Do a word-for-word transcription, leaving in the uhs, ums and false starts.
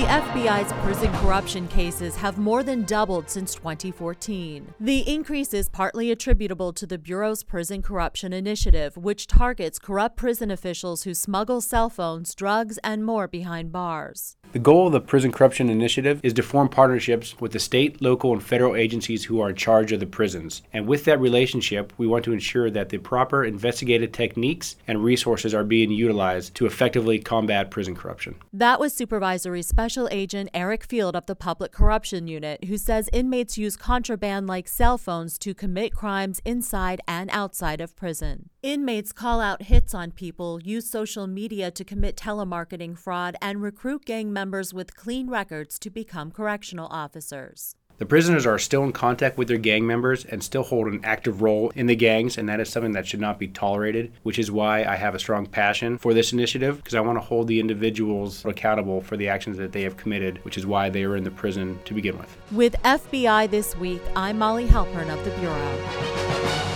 The F B I's prison corruption cases have more than doubled since twenty fourteen. The increase is partly attributable to the Bureau's Prison Corruption Initiative, which targets corrupt prison officials who smuggle cell phones, drugs, and more behind bars. The goal of the Prison Corruption Initiative is to form partnerships with the state, local, and federal agencies who are in charge of the prisons. And with that relationship, we want to ensure that the proper investigative techniques and resources are being utilized to effectively combat prison corruption. That was Supervisory Special Agent Eric Field of the Public Corruption Unit, who says inmates use contraband like cell phones to commit crimes inside and outside of prison. Inmates call out hits on people, use social media to commit telemarketing fraud, and recruit gang members with clean records to become correctional officers. The prisoners are still in contact with their gang members and still hold an active role in the gangs, and that is something that should not be tolerated, which is why I have a strong passion for this initiative, because I want to hold the individuals accountable for the actions that they have committed, which is why they are in the prison to begin with. With F B I This Week, I'm Molly Halpern of the Bureau.